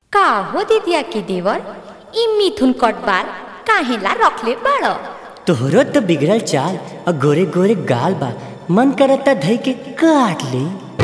का हो दीदिया के देवर ई मिथुन कटबार काहेला रखले बाड़? तोहरो तो बिगड़ल चाल और गोरे गोरे गाल बा, मन करता धई के काट ले।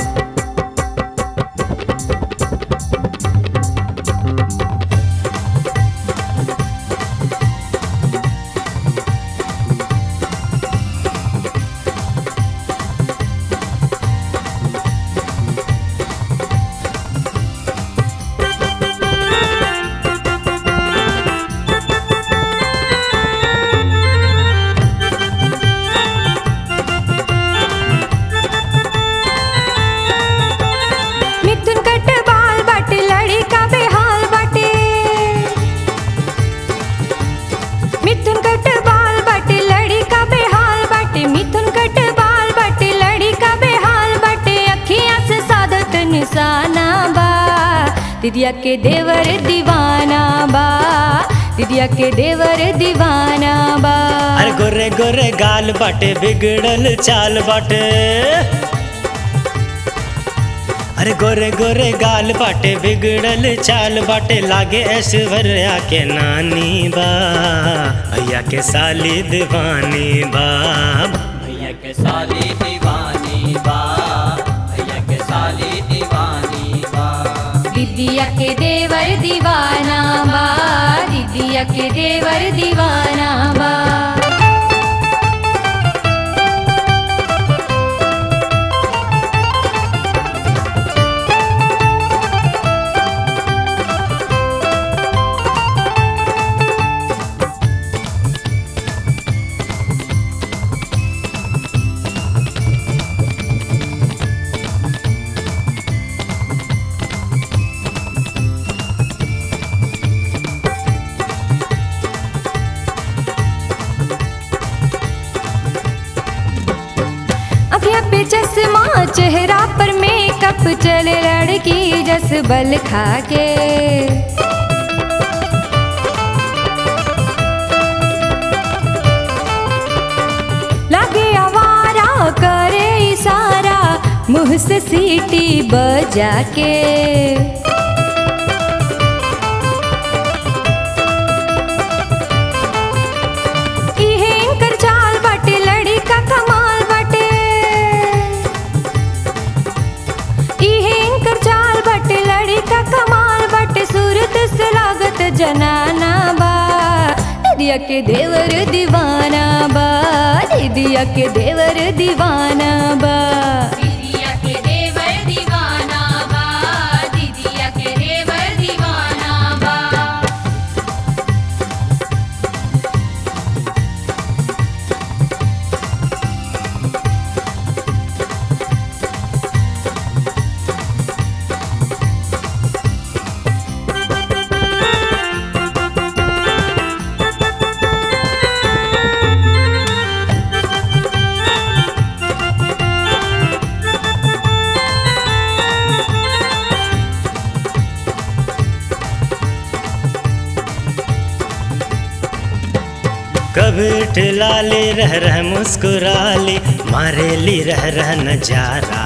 दीदिया के देवर दीवाना बा, दीदिया के देवर दीवाना बा। अरे गोरे गोरे गाल बाटे बिगड़ल चाल बाटे, अरे गोरे गोरे गाल बाटे बिगड़ल चाल बाटे, लागे ऐश्वर्या के नानी बा, भैया के साली दीवानी बा, भैया के साली दीवानी बा, भैया के साली दीवानी बा। दीदिया के देवर दीवाना बा, दीदिया के देवर दीवाना बा। पे चश्मा चेहरा पर मेकअप चले लड़की जस बल खा के, लागे आवारा करे इशारा मुंह से सीटी बजा के। जनाना बा दीदिया के देवर दीवाना बा, दीदिया के देवर दीवाना बा, दीदिया के देवर दीवाना बा, दीदिया के देवर दीवाना बा। कभी ठिला ली रह मुस्कुरा ली, मारे ली रह नजारा,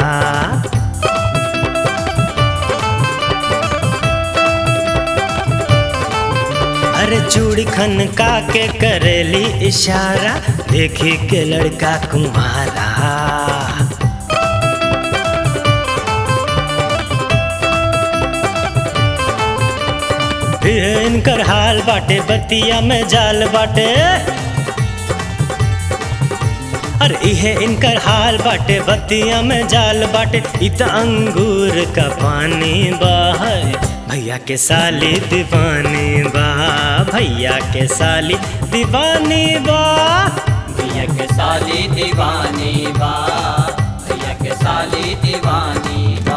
अरे चूड़ी खनका के करेली इशारा, देखी के लड़का कुम्हारा। इनकर हाल बाटे बतिया में जाल बाटे, अरे इहे इनकर हाल बाटे बतिया में जाल बाटे, इत अंगूर का पानी बा, भैया के साली दीवानी बा, भैया के साली दीवानी बा, भैया के साली दीवानी बा, भैया के साली दीवानी बा।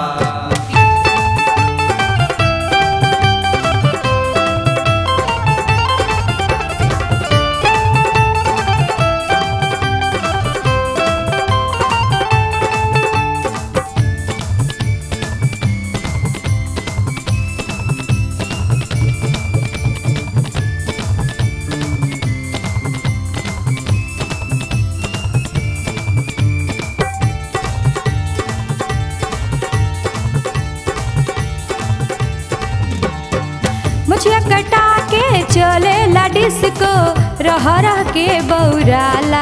मुछिया कटा के चले ला डिस्को रह रह के बौराला।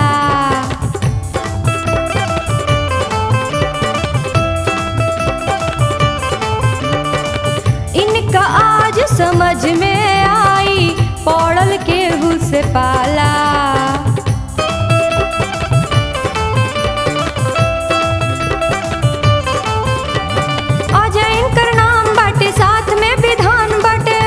इनका आज समझ में आई पड़ल केहू से पाला। अजय इनकर नाम बाटे साथ में विधान बाटे।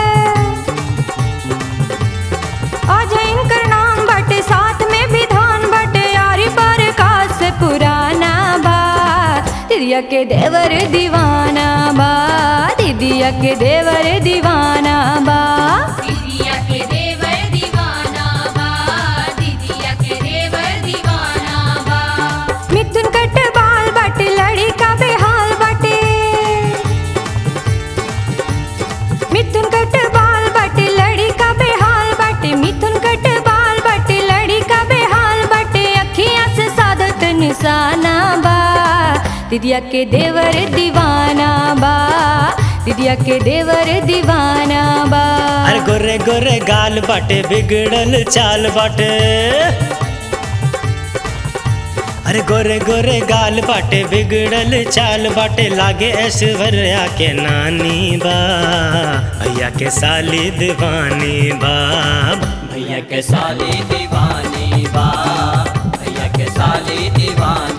अजय इनकर नाम बाटे साथ में विधान बाटे। यारी पर काश से पुराना बा दीदिया के देवर दीवाना बा। दीदिया के देवर दीवाना बा। दीदिया के देवर दीवाना बा। दीदिया के देवर दीवाना बा। मिथुन कट बाल बाटे लड़ी का बेहाल बाटे। मिथुन कट बाल बाटे लड़ी का बेहाल बाटे। मिथुन कट बाल बाटे लड़ी का बेहाल बाटे। अखियां से सादत निशाना बा दीदिया के देवर दीवाना बा। दीदिया के देवर दीवाना बा। अरे गोरे गोरे गाल बाटे बिगड़ल चाल बाटे। अरे गोरे गोरे गाल बाटे बिगड़ल चाल बाटे। लागे ऐश्वर्या के नानी बा भैया के साली दीवानी बा। भैया के साली दीवानी बा। भैया के साली दीवानी